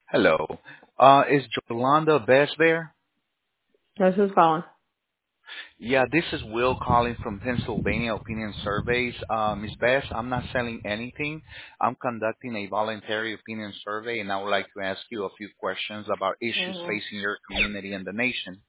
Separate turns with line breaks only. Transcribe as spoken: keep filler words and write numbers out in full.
Hello. Uh, is Jolanda Best there?
This is calling.
Yeah, this is Will calling from Pennsylvania Opinion Surveys. Uh, Miss Best, I'm not selling anything. I'm conducting a voluntary opinion survey, and I would like to ask you a few questions about issues
Mhm.
facing your community and the nation.